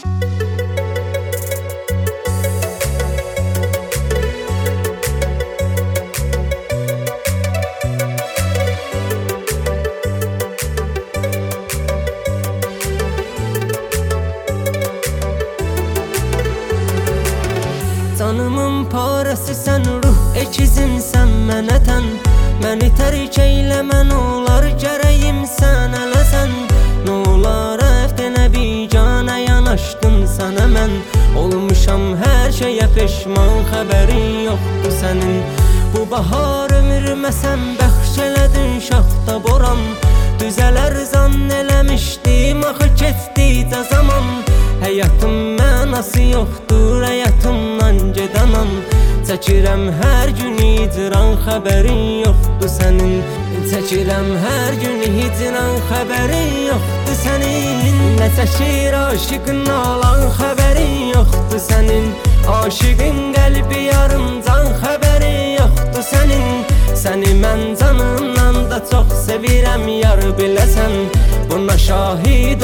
Canımın parası sen, ruh ekizim sen mənə tən. Məni tərk eyləmə olar, gərəyim sən ələsən. Nolar əfdənə biganə yanaşdım sənə mən. Olmuşam hər şeyə peşman, xəbərin yoxdur sənin. Bu bahar ömrümə sən bəxş elədin şaxta boran. Düzələr zann eləmişdim, axı keçdikcə zaman. Həyatım mənası yoxdur, həyatımdan gedənəm. Çəkirəm hər gün hicran, xəbərin yoxdur sənin. Çəkirəm hər gün hicran, xəbərin yoxdur sənin. Nə çəkir aşıqın alan, xəbərin yoxdur sənin. Aşıqın qəlbi yarım can, xəbərin yoxdur sənin. Səni mən canımdan da çox sevirəm yar, biləsən. Buna şahid